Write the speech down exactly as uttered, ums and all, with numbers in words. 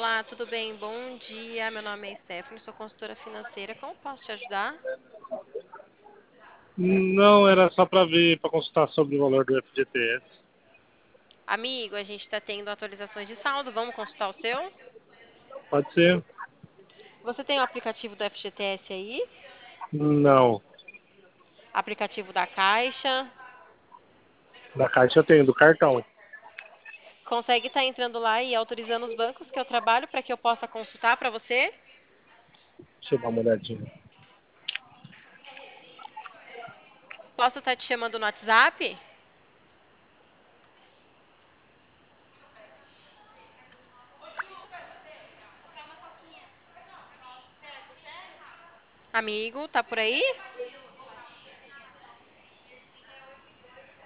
Olá, tudo bem? Bom dia. Meu nome é Stephanie, sou consultora financeira. Como posso te ajudar? Não, era só para ver, para consultar sobre o valor do F G T S. Amigo, a gente está tendo atualizações de saldo. Vamos consultar o seu? Pode ser? Você tem o aplicativo do F G T S aí? Não. Aplicativo da Caixa? Da Caixa eu tenho, do cartão. Consegue estar entrando lá e autorizando os bancos que eu trabalho para que eu possa consultar para você? Deixa eu dar uma olhadinha. Posso estar te chamando no WhatsApp? Amigo, tá por aí?